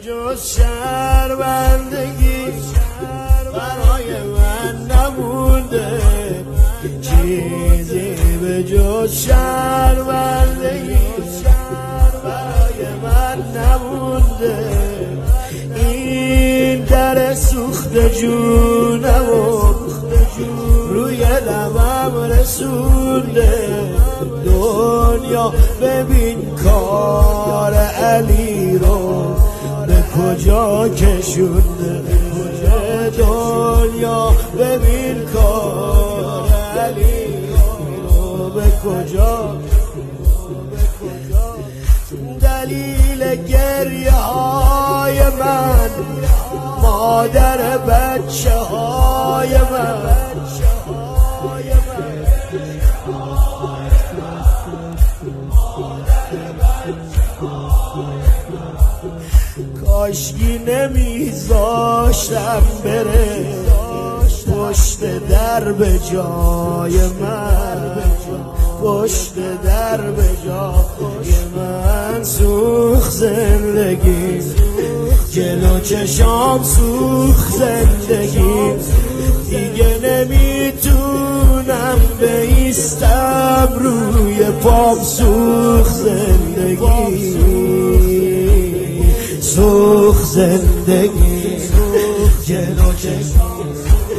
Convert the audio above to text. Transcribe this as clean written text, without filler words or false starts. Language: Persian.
جز شرمندگی برای من نمونده، چیزی به جز شرمندگی برای من نمونده. این در سوخت جونم روی لبم رسونده. دنیا ببین کار علی رو به کجا کشونده. دنیا ببین کار علی رو به کجا. دلیل گریه های من مادر بچه های من، کاشکی نمیذاشتم بره پشت در به جای من، پشت در به جای من. سوخت زندگی جلو چشام، سوخت زندگی دیگه نمیتونم بایستم روی پام. سوخت زندگی، سوخت زندگی جلو چشام.